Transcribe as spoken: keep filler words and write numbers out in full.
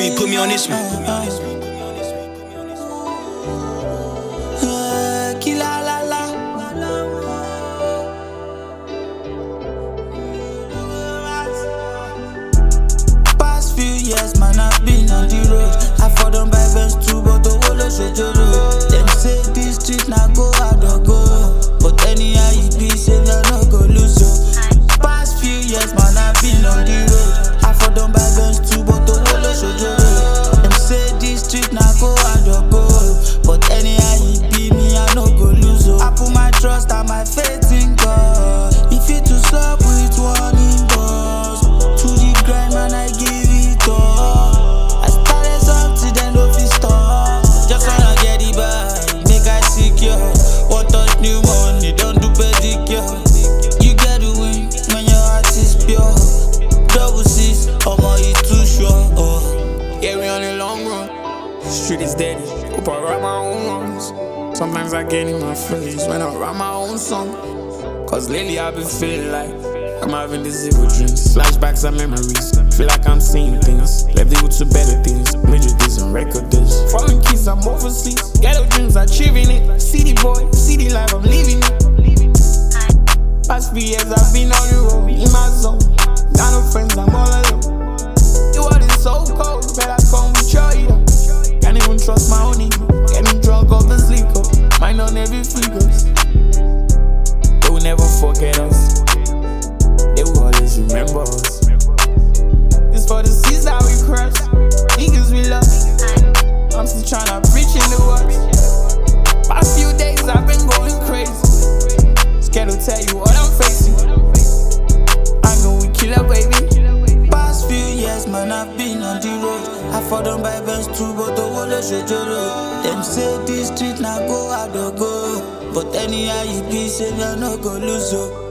Sweet, put me on this one. Past few years, man, I've been on the road. I fall down by Benz too, but the whole of Shojoro. Them say this street now go out or go. But anyhow you be, say you no go lose yo. Past few years, man, I've been on the road. I fall down by Benz too, but the whole of Shojoro. Them say this street now go out or go. But anyhow you be, me I no go lose yo. I put my trust and my faith in God. If it to stop with one impulse, to the grind, man, I give it all. I started something, then no fit stop. Just wanna get it back, make I secure. One touch new money, don't do pedicure. You get the win when your heart is pure. Double C's, omo, you too sure. Oh. Yeah, we on the long run. Street is dead. Hope I write my own wrongs. Sometimes I get in my face when I write my own song. Cause lately I've been feeling like I'm having these evil dreams. Flashbacks and memories. Feel like I'm seeing things. Left the to better things. Major deals and record deals. Foreign keys, I'm overseas. Ghetto dreams, achieving it. City boy, city life, I'm living it. Past few years I've been on the road, in my zone. Got no friends, I'm all alone. The world is so cold, better come with your ego. Can't even trust my own ego. Getting drunk off the liquor. Mind on every figures. They will never forget us. They will always remember us. This for the seas that we cross. Niggas we love. I'm still tryna preach in the words. Past few days I've been going crazy. Scared to tell you what I'm facing. I know we kill a baby. Past few years, man, I've been on the road. I fall down by Benz too, but the whole of Shojoro. Them say this street now go out or go. But anyhow you be, say you no go lose yo.